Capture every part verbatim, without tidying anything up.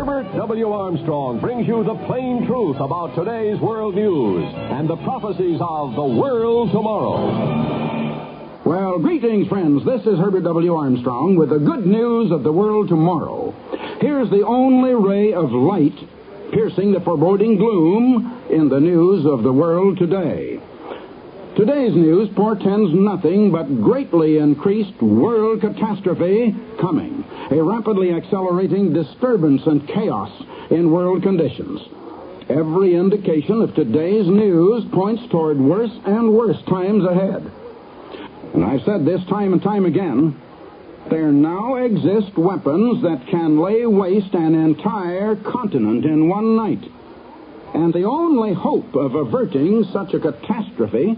Herbert W. Armstrong brings you the plain truth about today's world news and the prophecies of the world tomorrow. Well, greetings, friends. This is Herbert W. Armstrong with the good news of the world tomorrow. Here's the only ray of light piercing the foreboding gloom in the news of the world today. Today's news portends nothing but greatly increased world catastrophe coming, a rapidly accelerating disturbance and chaos in world conditions. Every indication of today's news points toward worse and worse times ahead. And I've said this time and time again, there now exist weapons that can lay waste an entire continent in one night. And the only hope of averting such a catastrophe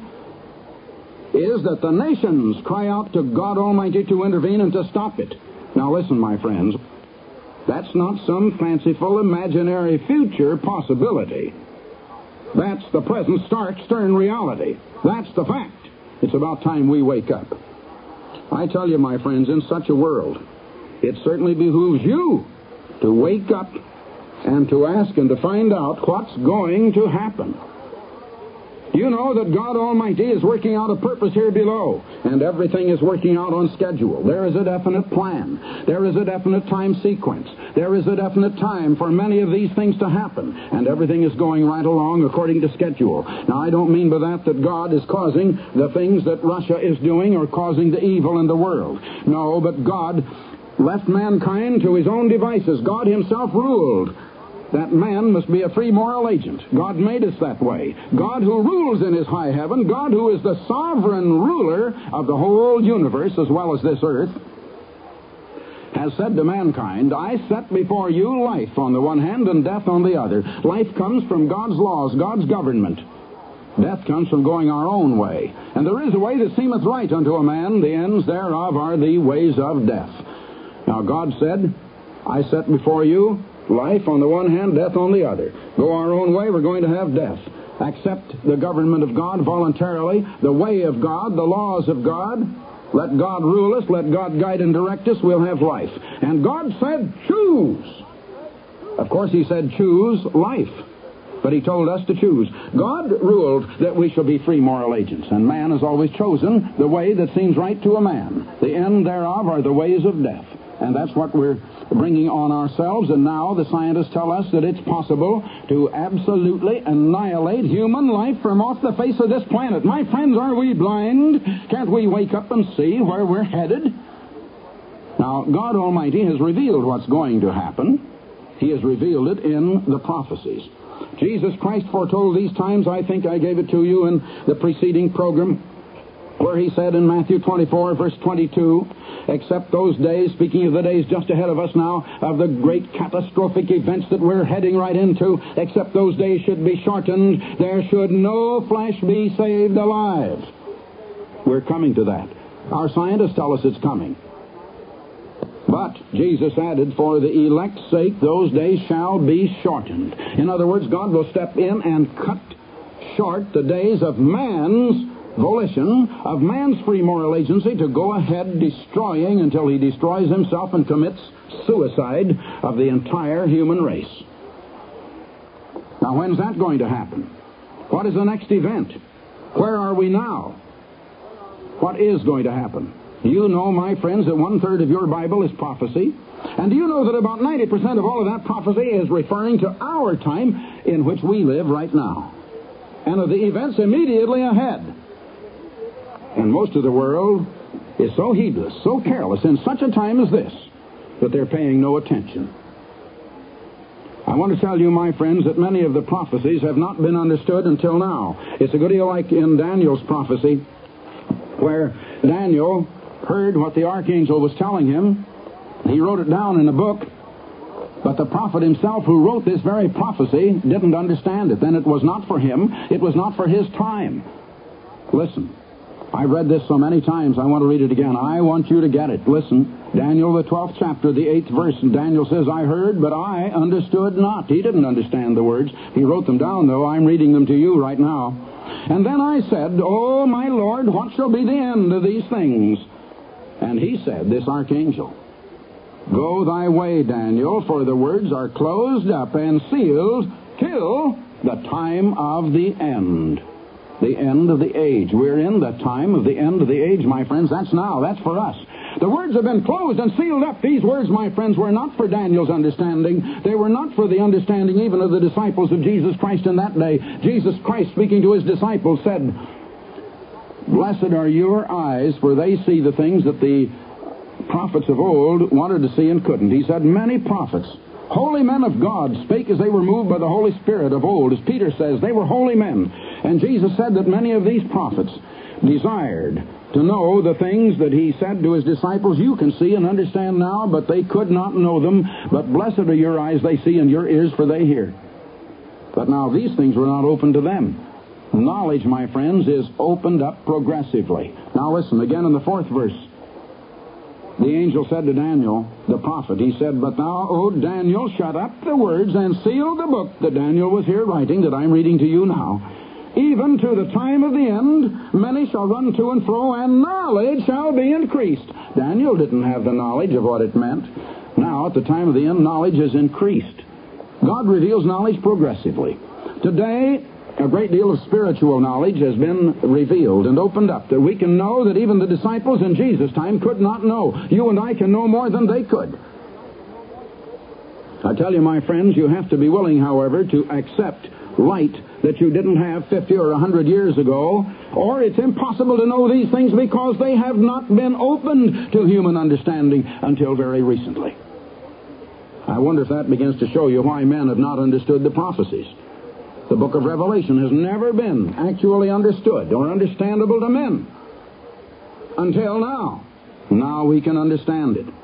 is that the nations cry out to God Almighty to intervene and to stop it. Now listen, my friends, that's not some fanciful imaginary future possibility. That's the present stark, stern reality. That's the fact. It's about time we wake up. I tell you, my friends, in such a world, it certainly behooves you to wake up and to ask and to find out what's going to happen. You know that God Almighty is working out a purpose here below, and everything is working out on schedule. There is a definite plan. There is a definite time sequence. There is a definite time for many of these things to happen, and everything is going right along according to schedule. Now, I don't mean by that that God is causing the things that Russia is doing or causing the evil in the world. No, but God left mankind to his own devices. God himself ruled that man must be a free moral agent. God made us that way. God who rules in his high heaven, God who is the sovereign ruler of the whole universe as well as this earth, has said to mankind, I set before you life on the one hand and death on the other. Life comes from God's laws, God's government. Death comes from going our own way. And there is a way that seemeth right unto a man, the ends thereof are the ways of death. Now God said, I set before you life on the one hand, death on the other. Go our own way, we're going to have death. Accept the government of God voluntarily, the way of God, the laws of God. Let God rule us, let God guide and direct us, we'll have life. And God said, choose. Of course, he said, choose life. But he told us to choose. God ruled that we shall be free moral agents, and man has always chosen the way that seems right to a man. The end thereof are the ways of death. And that's what we're bringing on ourselves. And now the scientists tell us that it's possible to absolutely annihilate human life from off the face of this planet. My friends, are we blind? Can't we wake up and see where we're headed? Now, God Almighty has revealed what's going to happen. He has revealed it in the prophecies. Jesus Christ foretold these times. I think I gave it to you in the preceding program, where he said in Matthew twenty-four, verse twenty-two, except those days, speaking of the days just ahead of us now, of the great catastrophic events that we're heading right into, except those days should be shortened, there should no flesh be saved alive. We're coming to that. Our scientists tell us it's coming. But Jesus added, for the elect's sake, those days shall be shortened. In other words, God will step in and cut short the days of man's volition, of man's free moral agency to go ahead destroying until he destroys himself and commits suicide of the entire human race. Now, when's that going to happen? What is the next event? Where are we now? What is going to happen? You know, my friends, that one-third of your Bible is prophecy. And do you know that about ninety percent of all of that prophecy is referring to our time in which we live right now, and of the events immediately ahead? And most of the world is so heedless, so careless in such a time as this, that they're paying no attention. I want to tell you, my friends, that many of the prophecies have not been understood until now. It's a good deal like in Daniel's prophecy, where Daniel heard what the archangel was telling him. He wrote it down in a book, but the prophet himself who wrote this very prophecy didn't understand it. Then it was not for him. It was not for his time. Listen. I've read this so many times, I want to read it again. I want you to get it. Listen, Daniel, the twelfth chapter, the eighth verse, and Daniel says, I heard, but I understood not. He didn't understand the words. He wrote them down, though. I'm reading them to you right now. And then I said, O my Lord, what shall be the end of these things? And he said, this archangel, Go thy way, Daniel, for the words are closed up and sealed till the time of the end. The end of the age. We're in the time of the end of the age, my friends. That's now. That's for us. The words have been closed and sealed up. These words, my friends, were not for Daniel's understanding. They were not for the understanding even of the disciples of Jesus Christ in that day. Jesus Christ, speaking to his disciples, said, "Blessed are your eyes, for they see the things that the prophets of old wanted to see and couldn't." He said, many prophets, holy men of God, spake as they were moved by the Holy Spirit of old. As Peter says, they were holy men. And Jesus said that many of these prophets desired to know the things that he said to his disciples, you can see and understand now, but they could not know them. But blessed are your eyes, they see, and your ears, for they hear. But now these things were not open to them. Knowledge, my friends, is opened up progressively. Now listen, again in the fourth verse. The angel said to Daniel, the prophet, he said, "But thou, O Daniel, shut up the words and seal the book that Daniel was here writing, that I'm reading to you now. Even to the time of the end, many shall run to and fro, and knowledge shall be increased." Daniel didn't have the knowledge of what it meant. Now, at the time of the end, knowledge is increased. God reveals knowledge progressively. Today, a great deal of spiritual knowledge has been revealed and opened up, that we can know that even the disciples in Jesus' time could not know. You and I can know more than they could. I tell you, my friends, you have to be willing, however, to accept light that you didn't have fifty or one hundred years ago, or it's impossible to know these things because they have not been opened to human understanding until very recently. I wonder if that begins to show you why men have not understood the prophecies. The book of Revelation has never been actually understood or understandable to men until now. Now we can understand it.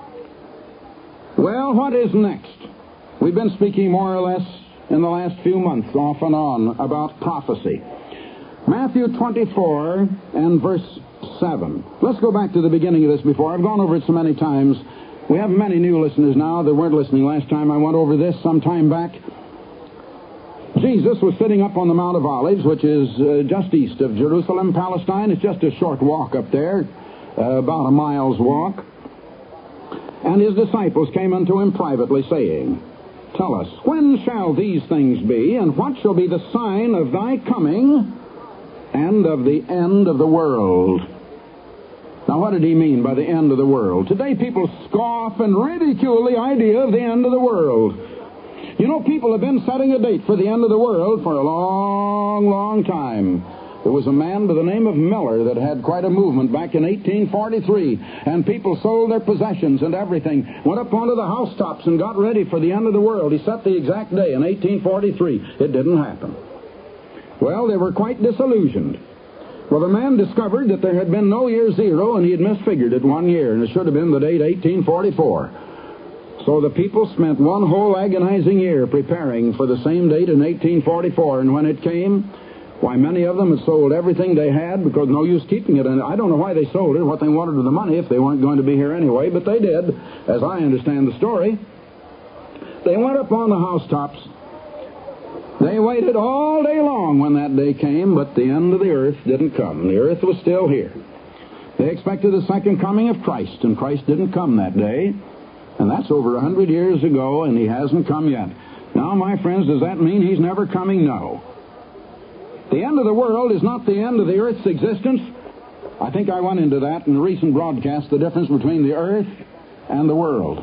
Well, what is next? We've been speaking more or less in the last few months, off and on, about prophecy. Matthew twenty-four and verse seven. Let's go back to the beginning of this before. I've gone over it so many times. We have many new listeners now that weren't listening last time I went over this some time back. Jesus was sitting up on the Mount of Olives, which is uh, just east of Jerusalem, Palestine. It's just a short walk up there, uh, about a mile's walk. And his disciples came unto him privately, saying, "Tell us, when shall these things be, and what shall be the sign of thy coming and of the end of the world?" Now, what did he mean by the end of the world? Today, people scoff and ridicule the idea of the end of the world. You know, people have been setting a date for the end of the world for a long, long time. There was a man by the name of Miller that had quite a movement back in eighteen forty-three, and people sold their possessions and everything, went up onto the housetops and got ready for the end of the world. He set the exact day in eighteen forty-three. It didn't happen. Well, they were quite disillusioned. Well, the man discovered that there had been no year zero, and he had misfigured it one year, and it should have been the date eighteen forty-four. So the people spent one whole agonizing year preparing for the same date in eighteen forty-four, and when it came, why, many of them had sold everything they had because no use keeping it. And I don't know why they sold it, what they wanted with the money if they weren't going to be here anyway, but they did, as I understand the story. They went up on the housetops. They waited all day long when that day came, but the end of the earth didn't come. The earth was still here. They expected the second coming of Christ, and Christ didn't come that day. And that's over a hundred years ago, and he hasn't come yet. Now, my friends, does that mean he's never coming? No. The end of the world is not the end of the earth's existence. I think I went into that in a recent broadcast, the difference between the earth and the world.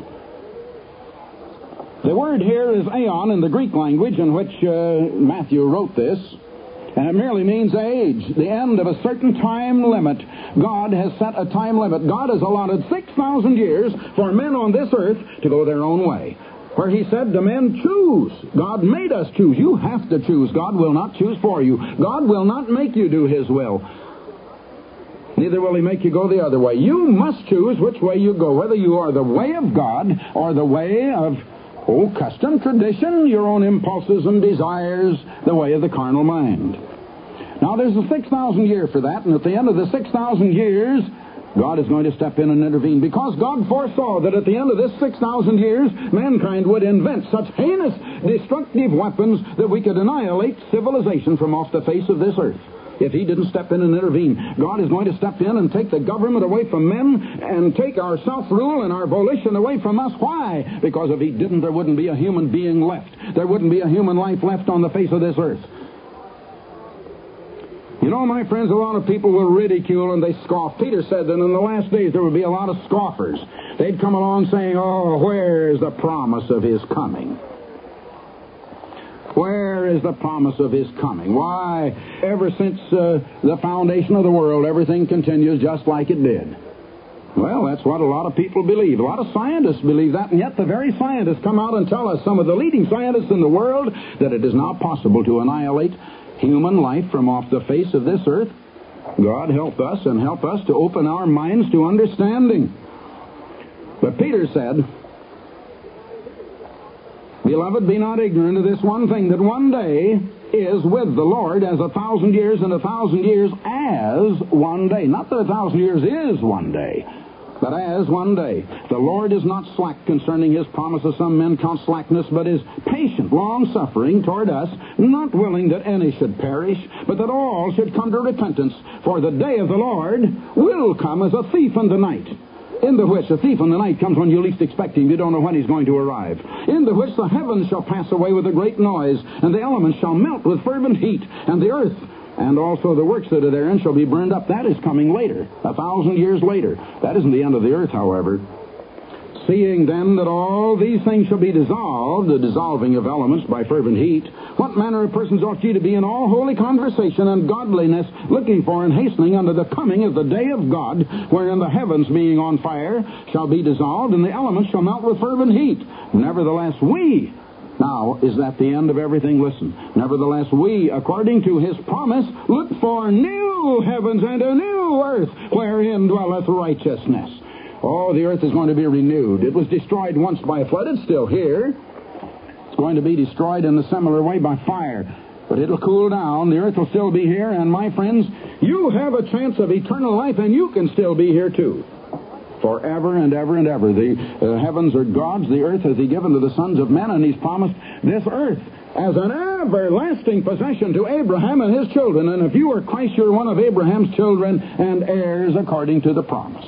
The word here is aeon in the Greek language in which uh, Matthew wrote this, and it merely means age, the end of a certain time limit. God has set a time limit. God has allotted six thousand years for men on this earth to go their own way, where he said to men, choose. God made us choose. You have to choose. God will not choose for you. God will not make you do his will. Neither will he make you go the other way. You must choose which way you go, whether you are the way of God or the way of Oh, custom, tradition, your own impulses and desires, the way of the carnal mind. Now, there's a six thousand year for that, and at the end of the six thousand years, God is going to step in and intervene, because God foresaw that at the end of this six thousand years, mankind would invent such heinous, destructive weapons that we could annihilate civilization from off the face of this earth. if he didn't step in and intervene. God is going to step in and take the government away from men and take our self-rule and our volition away from us. Why? Because if he didn't, there wouldn't be a human being left. There wouldn't be a human life left on the face of this earth. You know, my friends, a lot of people will ridicule and they scoff. Peter said that in the last days there would be a lot of scoffers. They'd come along saying, oh, where is the promise of his coming? Where is the promise of his coming? Why, ever since uh, the foundation of the world, everything continues just like it did. Well, that's what a lot of people believe. A lot of scientists believe that, and yet the very scientists come out and tell us, some of the leading scientists in the world, that it is not possible to annihilate human life from off the face of this earth. God help us and help us to open our minds to understanding. But Peter said, beloved, be not ignorant of this one thing, that one day is with the Lord as a thousand years, and a thousand years as one day. Not that a thousand years is one day, but as one day. The Lord is not slack concerning his promise, as some men count slackness, but is patient, long-suffering toward us, not willing that any should perish, but that all should come to repentance. For the day of the Lord will come as a thief in the night, in the which a thief in the night comes when you least expect him. You don't know when he's going to arrive. In the which the heavens shall pass away with a great noise, and the elements shall melt with fervent heat, and the earth and also the works that are therein shall be burned up. That is coming later, a thousand years later. That isn't the end of the earth, however. Seeing then that all these things shall be dissolved, the dissolving of elements by fervent heat, what manner of persons ought ye to be in all holy conversation and godliness, looking for and hastening unto the coming of the day of God, wherein the heavens being on fire shall be dissolved, and the elements shall melt with fervent heat. Nevertheless, we... Now, is that the end of everything? Listen. Nevertheless, we, according to his promise, look for new heavens and a new earth, wherein dwelleth righteousness. Oh, the earth is going to be renewed. It was destroyed once by a flood. It's still here. It's going to be destroyed in a similar way by fire. But it'll cool down. The earth will still be here. And, my friends, you have a chance of eternal life, and you can still be here, too. Forever and ever and ever. The uh, heavens are God's. The earth has he given to the sons of men, and he's promised this earth as an everlasting possession to Abraham and his children. And if you are Christ, you're one of Abraham's children and heirs according to the promise.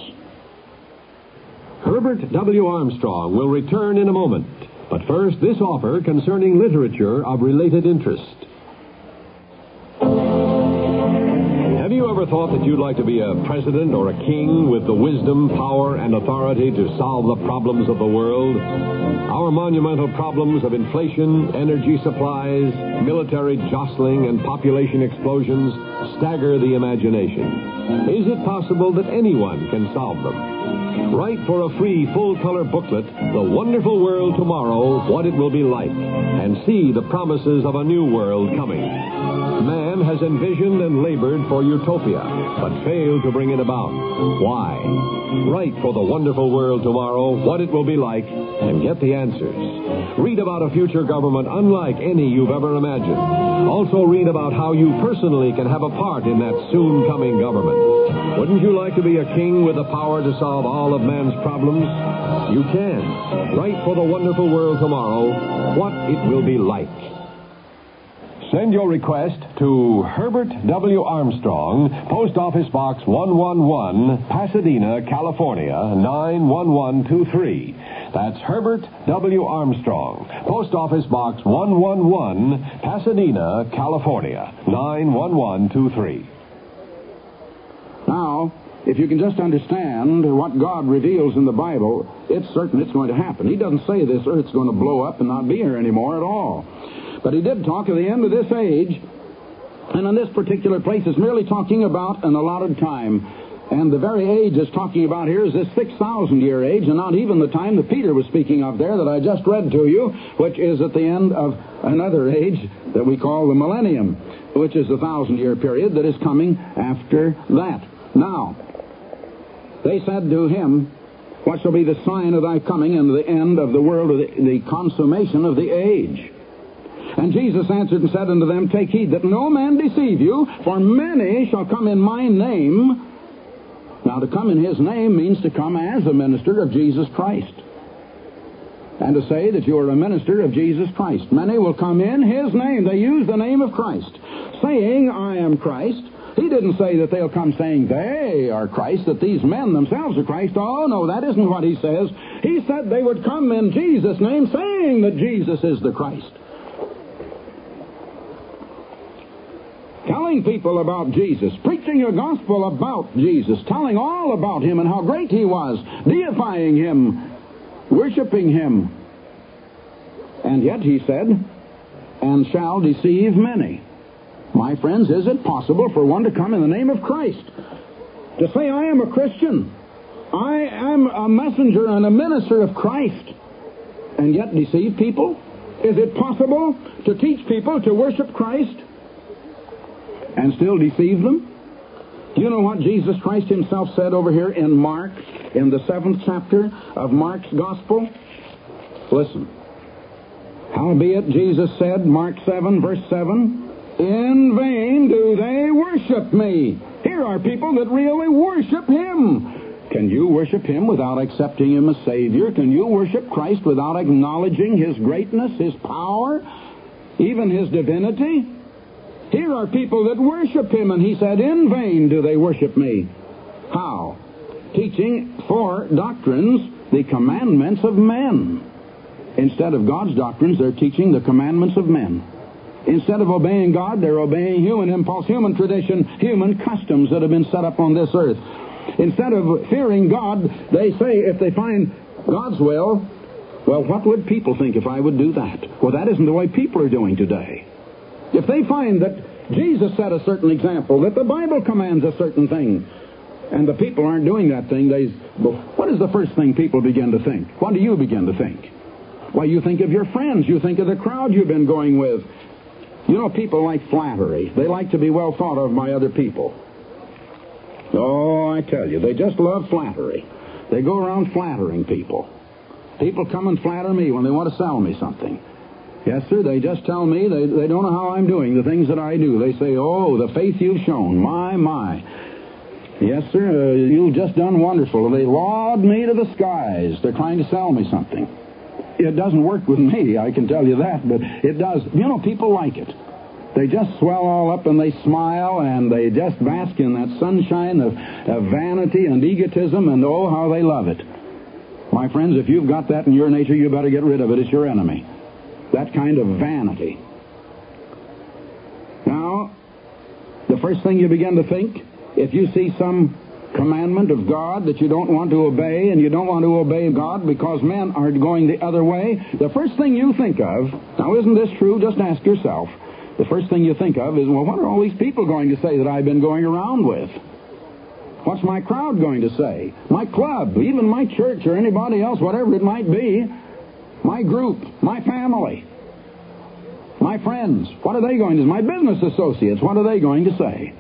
Herbert W. Armstrong will return in a moment. But first, this offer concerning literature of related interest. Have you ever thought that you'd like to be a president or a king with the wisdom, power, and authority to solve the problems of the world? Our monumental problems of inflation, energy supplies, military jostling, and population explosions stagger the imagination. Is it possible that anyone can solve them? Write for a free full-color booklet, The Wonderful World Tomorrow, What It Will Be Like, and see the promises of a new world coming. Man has envisioned and labored for utopia, but failed to bring it about. Why? Write for The Wonderful World Tomorrow, What It Will Be Like, and get the answers. Read about a future government unlike any you've ever imagined. Also read about how you personally can have a part in that soon-coming government. Wouldn't you like to be a king with the power to solve all of man's problems? You can. Write for The Wonderful World Tomorrow, What It Will Be Like. Send your request to Herbert W. Armstrong, Post Office Box one one one, Pasadena, California, nine one one two three. That's Herbert W. Armstrong, Post Office Box one one one, Pasadena, California, nine one one two three. Now, if you can just understand what God reveals in the Bible, it's certain it's going to happen. He doesn't say this earth's going to blow up and not be here anymore at all. But he did talk of the end of this age, and in this particular place it's merely talking about an allotted time. And the very age it's talking about here is this six thousand year age, and not even the time that Peter was speaking of there that I just read to you, which is at the end of another age that we call the millennium, which is the thousand year period that is coming after that. Now, they said to him, what shall be the sign of thy coming and the end of the world, or the, the consummation of the age? And Jesus answered and said unto them, take heed that no man deceive you, for many shall come in my name. Now, to come in his name means to come as a minister of Jesus Christ. and to say that you are a minister of Jesus Christ. Many will come in His name. They use the name of Christ, saying, I am Christ. He didn't say that they'll come saying they are Christ, that these men themselves are Christ. Oh, no, that isn't what He says. He said they would come in Jesus' name, saying that Jesus is the Christ. Telling people about Jesus, preaching a gospel about Jesus, telling all about Him and how great He was, deifying Him, worshiping Him. And yet He said, and shall deceive many. My friends, is it possible for one to come in the name of Christ, to say, I am a Christian, I am a messenger and a minister of Christ, and yet deceive people? Is it possible to teach people to worship Christ and still deceive them? Do you know what Jesus Christ Himself said over here in Mark, in the seventh chapter of Mark's Gospel? Listen. Howbeit, Jesus said, Mark seven, verse seven, in vain do they worship me. Here are people that really worship Him. Can you worship Him without accepting Him as Savior? Can you worship Christ without acknowledging His greatness, His power, even His divinity? Here are people that worship Him, and He said, in vain do they worship me. How? Teaching for doctrines the commandments of men. Instead of God's doctrines, they're teaching the commandments of men. Instead of obeying God, they're obeying human impulse, human tradition, human customs that have been set up on this earth. Instead of fearing God, they say, if they find God's will, well, what would people think if I would do that? Well, that isn't the way people are doing today. If they find that Jesus set a certain example, that the Bible commands a certain thing, and the people aren't doing that thing, they, what is the first thing people begin to think? What do you begin to think? Why, you think of your friends. You think of the crowd you've been going with. You know, people like flattery. They like to be well thought of by other people. Oh, I tell you, they just love flattery. They go around flattering people. People come and flatter me when they want to sell me something. Yes, sir, they just tell me they, they don't know how I'm doing, the things that I do. They say, oh, the faith you've shown, my, my. Yes, sir, uh, you've just done wonderful. They laud me to the skies. They're trying to sell me something. It doesn't work with me, I can tell you that, but it does. You know, people like it. They just swell all up and they smile and they just bask in that sunshine of, of vanity and egotism, and oh, how they love it. My friends, if you've got that in your nature, you better get rid of it. It's your enemy. That kind of vanity. Now, the first thing you begin to think, if you see some commandment of God that you don't want to obey, and you don't want to obey God because men are going the other way, the first thing you think of, now isn't this true? Just ask yourself. The first thing you think of is, well, what are all these people going to say that I've been going around with? What's my crowd going to say? My club, even my church or anybody else, whatever it might be, my group, my family, my friends, what are they going to say? My business associates, what are they going to say?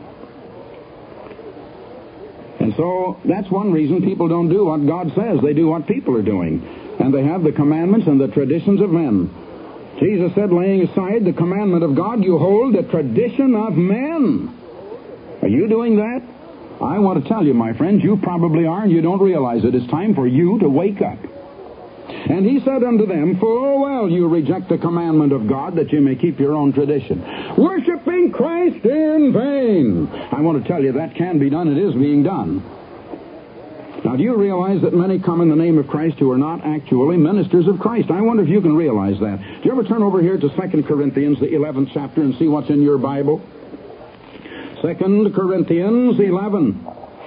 And so that's one reason people don't do what God says. They do what people are doing. And they have the commandments and the traditions of men. Jesus said, laying aside the commandment of God, you hold the tradition of men. Are you doing that? I want to tell you, my friends, you probably are, and you don't realize it. It's time for you to wake up. And He said unto them, full well you reject the commandment of God, that you may keep your own tradition, worshiping Christ in vain. I want to tell you, that can be done. It is being done. Now, do you realize that many come in the name of Christ who are not actually ministers of Christ? I wonder if you can realize that. Do you ever turn over here to Second Corinthians, the eleventh chapter, and see what's in your Bible? Second Corinthians eleven.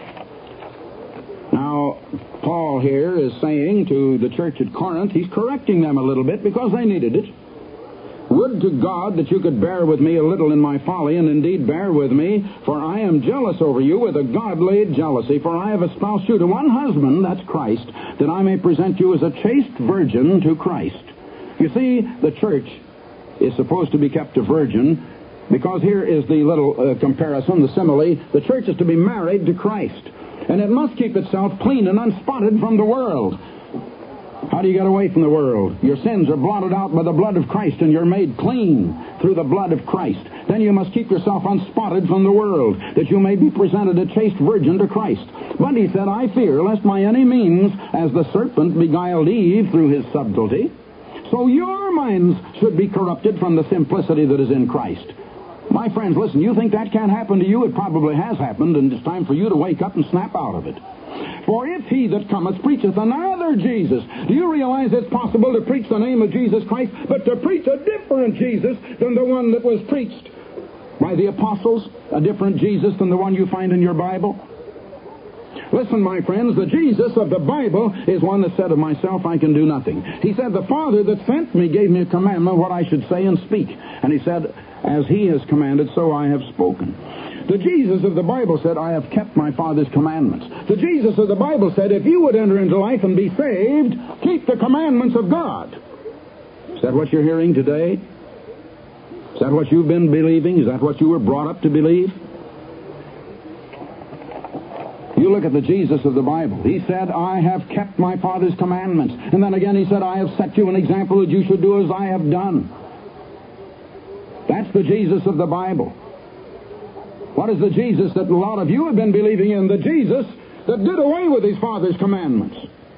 Now, Paul here is saying to the church at Corinth, he's correcting them a little bit because they needed it. Would to God that you could bear with me a little in my folly, and indeed bear with me, for I am jealous over you with a godly jealousy, for I have espoused you to one husband, that's Christ, that I may present you as a chaste virgin to Christ. You see, the church is supposed to be kept a virgin, because here is the little uh, comparison, the simile. The church is to be married to Christ, and it must keep itself clean and unspotted from the world. How do you get away from the world? Your sins are blotted out by the blood of Christ, and you're made clean through the blood of Christ. Then you must keep yourself unspotted from the world, that you may be presented a chaste virgin to Christ. But he said, I fear lest by any means, as the serpent beguiled Eve through his subtlety, So your minds should be corrupted from the simplicity that is in Christ. My friends, listen, you think that can't happen to you? It probably has happened, and it's time for you to wake up and snap out of it. For if he that cometh preacheth another Jesus, do you realize it's possible to preach the name of Jesus Christ, but to preach a different Jesus than the one that was preached by the apostles, a different Jesus than the one you find in your Bible? Listen, my friends, the Jesus of the Bible is one that said of myself, I can do nothing. He said, the Father that sent me gave me a commandment what I should say and speak. And he said, as he has commanded, so I have spoken. The Jesus of the Bible said, I have kept my Father's commandments. The Jesus of the Bible said, if you would enter into life and be saved, keep the commandments of God. Is that what you're hearing today? Is that what you've been believing? Is that what you were brought up to believe? You look at the Jesus of the Bible. He said, I have kept my Father's commandments. And then again he said, I have set you an example that you should do as I have done. That's the Jesus of the Bible. What is the Jesus that a lot of you have been believing in? The Jesus that did away with his Father's commandments.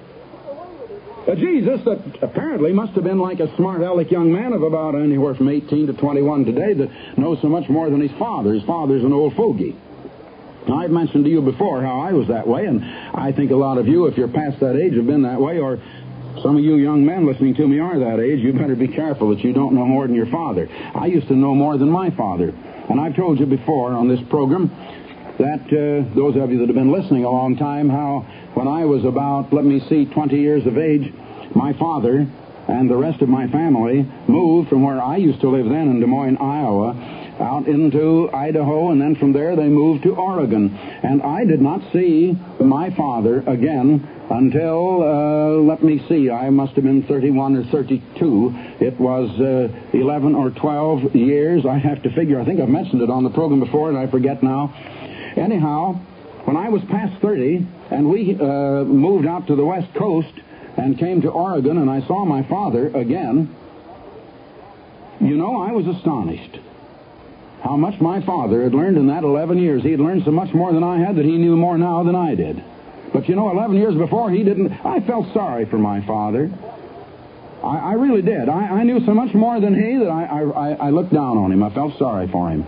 A Jesus that apparently must have been like a smart aleck young man of about anywhere from eighteen to twenty-one today that knows so much more than his father. His father's an old fogey. Now, I've mentioned to you before how I was that way, and I think a lot of you, if you're past that age, have been that way, or some of you young men listening to me are that age. You better be careful that you don't know more than your father. I used to know more than my father. And I've told you before on this program that uh, those of you that have been listening a long time, how when I was about, let me see, twenty years of age, my father and the rest of my family moved from where I used to live then in Des Moines, Iowa, out into Idaho, and then from there they moved to Oregon. And I did not see my father again until, uh, let me see, I must have been thirty-one or thirty-two. It was uh, eleven or twelve years. I have to figure. I think I've mentioned it on the program before, and I forget now. Anyhow, when I was past thirty, and we uh, moved out to the West Coast and came to Oregon, and I saw my father again, you know, I was astonished how much my father had learned in that eleven years. He had learned so much more than I had that he knew more now than I did. But you know, eleven years before, he didn't. I felt sorry for my father. I, I really did. I, I knew so much more than he that I, I, I looked down on him. I felt sorry for him.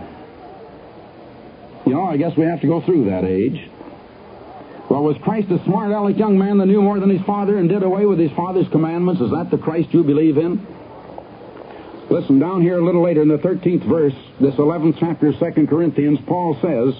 You know, I guess we have to go through that age. Well, was Christ a smart aleck young man that knew more than his father and did away with his father's commandments? Is that the Christ you believe in? Listen, down here a little later in the thirteenth verse, this eleventh chapter of Second Corinthians, Paul says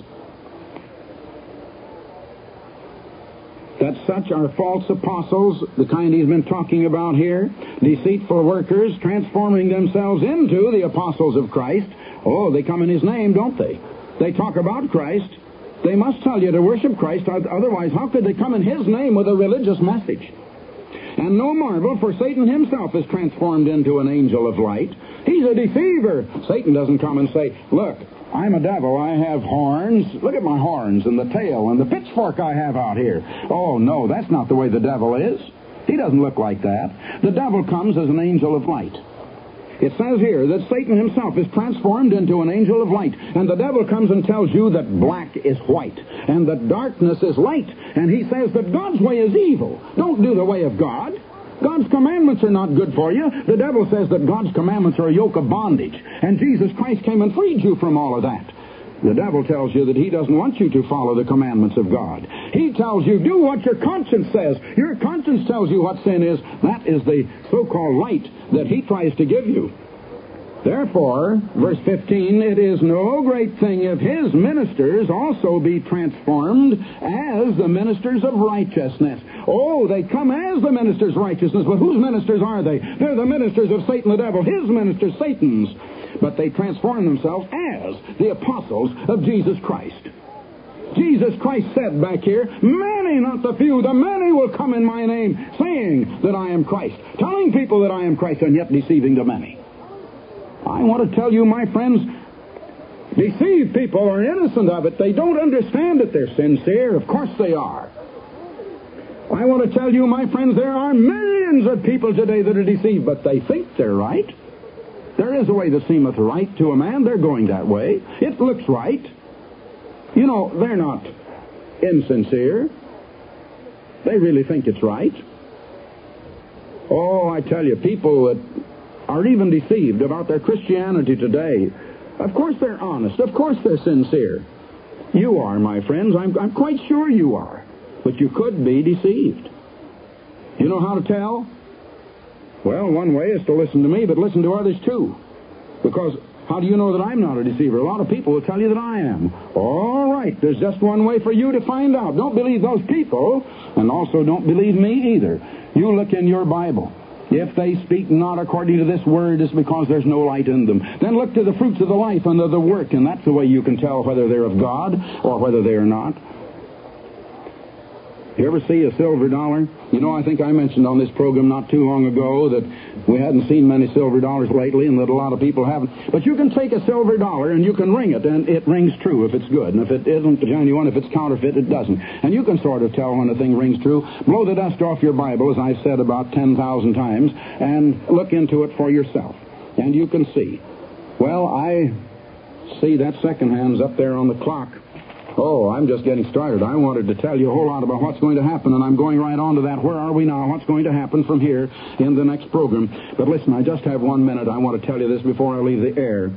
that such are false apostles, the kind he's been talking about here, deceitful workers, transforming themselves into the apostles of Christ. Oh, they come in his name, don't they? They talk about Christ. They must tell you to worship Christ, otherwise how could they come in his name with a religious message? And no marvel, for Satan himself is transformed into an angel of light. He's a deceiver. Satan doesn't come and say, look, I'm a devil, I have horns. Look at my horns and the tail and the pitchfork I have out here. Oh, no, that's not the way the devil is. He doesn't look like that. The devil comes as an angel of light. It says here that Satan himself is transformed into an angel of light. And the devil comes and tells you that black is white and that darkness is light. And he says that God's way is evil. Don't do the way of God. God's commandments are not good for you. The devil says that God's commandments are a yoke of bondage. And Jesus Christ came and freed you from all of that. The devil tells you that he doesn't want you to follow the commandments of God. He tells you, do what your conscience says. Your conscience tells you what sin is. That is the so-called light that he tries to give you. Therefore, verse fifteen, it is no great thing if his ministers also be transformed as the ministers of righteousness. Oh, they come as the ministers of righteousness, but whose ministers are they? They're the ministers of Satan the devil, his ministers, Satan's. But they transform themselves as the apostles of Jesus Christ. Jesus Christ said back here, many, not the few, the many will come in my name, saying that I am Christ, telling people that I am Christ, and yet deceiving the many. I want to tell you, my friends, deceived people are innocent of it. They don't understand that they're sincere. Of course they are. I want to tell you, my friends, there are millions of people today that are deceived, but they think they're right. There is a way that seemeth right to a man. They're going that way. It looks right. You know, they're not insincere. They really think it's right. Oh, I tell you, people that are even deceived about their Christianity today, of course they're honest. Of course they're sincere. You are, my friends. I'm, I'm quite sure you are. But you could be deceived. You know how to tell? Well, one way is to listen to me, but listen to others too. Because how do you know that I'm not a deceiver? A lot of people will tell you that I am. All right, there's just one way for you to find out. Don't believe those people, and also don't believe me either. You look in your Bible. If they speak not according to this word, it's because there's no light in them. Then look to the fruits of the life and of the work, and that's the way you can tell whether they're of God or whether they are not. You ever see a silver dollar? You know, I think I mentioned on this program not too long ago that we hadn't seen many silver dollars lately and that a lot of people haven't. But you can take a silver dollar and you can ring it, and it rings true if it's good. And if it isn't genuine, if it's counterfeit, it doesn't. And you can sort of tell when a thing rings true. Blow the dust off your Bible, as I've said about ten thousand times, and look into it for yourself. And you can see. Well, I see that second hand's up there on the clock. Oh, I'm just getting started. I wanted to tell you a whole lot about what's going to happen, and I'm going right on to that. Where are we now? What's going to happen from here in the next program? But listen, I just have one minute. I want to tell you this before I leave the air.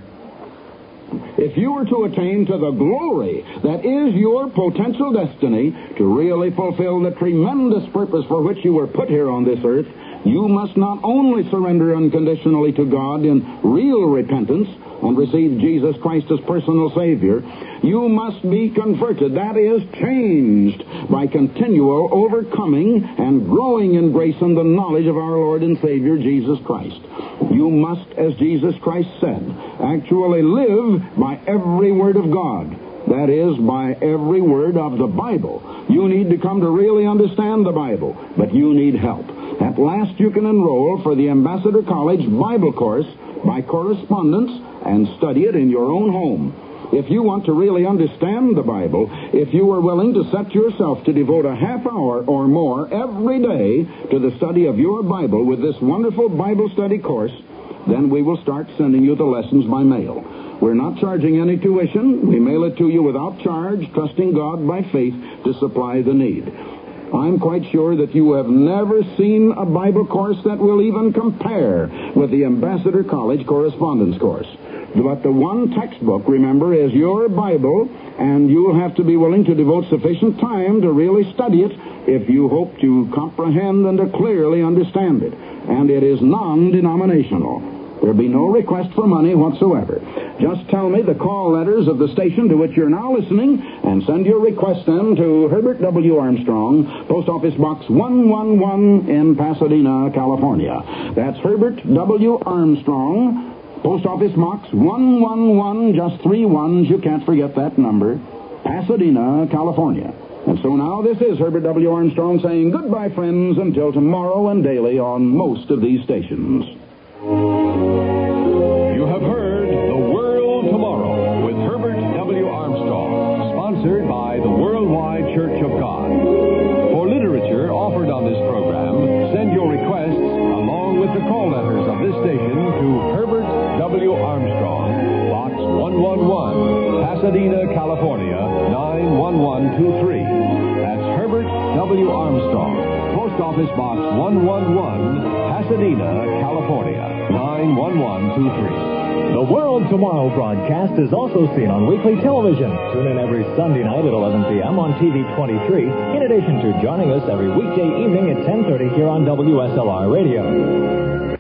If you were to attain to the glory that is your potential destiny, to really fulfill the tremendous purpose for which you were put here on this earth, you must not only surrender unconditionally to God in real repentance and receive Jesus Christ as personal Savior, you must be converted, that is, changed by continual overcoming and growing in grace and the knowledge of our Lord and Savior, Jesus Christ. You must, as Jesus Christ said, actually live by every word of God. That is, by every word of the Bible. You need to come to really understand the Bible, but you need help. At last you can enroll for the Ambassador College Bible course by correspondence and study it in your own home. If you want to really understand the Bible, if you are willing to set yourself to devote a half hour or more every day to the study of your Bible with this wonderful Bible study course, then we will start sending you the lessons by mail. We're not charging any tuition. We mail it to you without charge, trusting God by faith to supply the need. I'm quite sure that you have never seen a Bible course that will even compare with the Ambassador College Correspondence Course. But the one textbook, remember, is your Bible, and you'll have to be willing to devote sufficient time to really study it if you hope to comprehend and to clearly understand it. And it is non-denominational. There'll be no request for money whatsoever. Just tell me the call letters of the station to which you're now listening, and send your request then to Herbert W. Armstrong, Post Office Box one one one in Pasadena, California. That's Herbert W. Armstrong, Post Office Box one one one, just three ones, you can't forget that number, Pasadena, California. And so now this is Herbert W. Armstrong saying goodbye, friends, until tomorrow and daily on most of these stations. You have heard The World Tomorrow with Herbert W. Armstrong, sponsored by the Worldwide Church of God. For literature offered on this program, send your requests along with the call letters of this station to Herbert W. Armstrong, Box one one one, Pasadena, California, nine one one two three. That's Herbert W. Armstrong, Post Office Box one one one, Pasadena, California, nine one one two three. The World Tomorrow broadcast is also seen on weekly television. Tune in every Sunday night at eleven p.m. on T V twenty-three, in addition to joining us every weekday evening at ten thirty here on W S L R Radio.